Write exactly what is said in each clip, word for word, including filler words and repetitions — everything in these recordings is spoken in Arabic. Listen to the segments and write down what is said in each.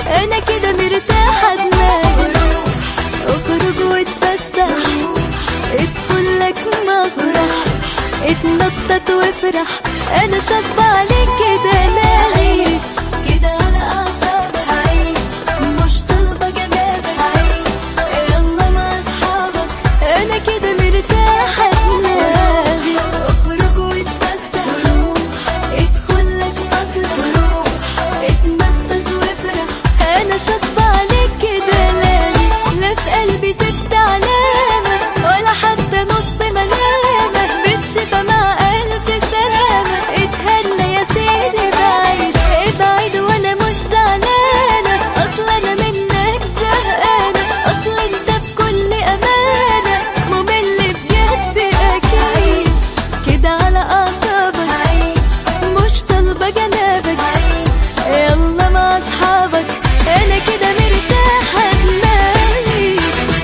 انا كده مرتاحة دماغي. اخرج واتفسح، ادخل لك مسرح، اتنطط وافرح، انا شاطبة عليك كده. نعيش كده على اعصابك، عيش مش طالبة جنابك، عيش يلا مع اصحابك، انا كده مرتاحة دماغي. اخرج واتفسح، ادخل لك مسرح، اتنطط وافرح، انا شاطبة عليك كده. لا في قلبي ست علامة ولا حتى نص ملامة، بالشفا مع ألف سلامة. اتهنى يا سيدي، بعيد ابعد وانا مش زعلانة، اصل انا منك زهقانة، اصل انت بكل امانة ممل بجد اكيد. كده على اعصابك، مش طالبة جنابك، يلا مع اصحابك، انا كده مرتاحة دماغي.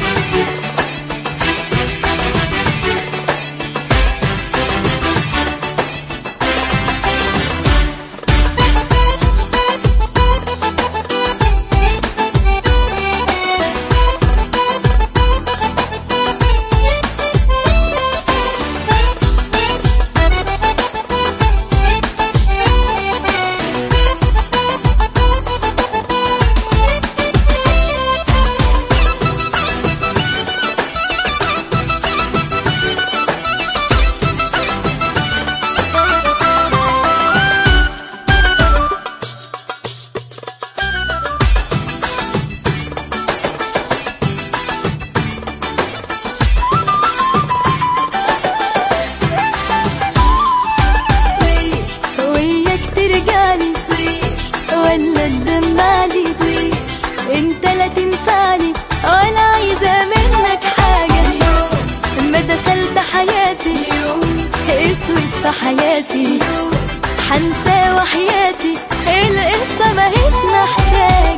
ولا تدمعلي طير، انت لا تنفعلي ولا عايزة منك حاجة. ما دخلت حياتي اسود في حياتي، حنسى وحياتي القصة ماهيش محتاجة.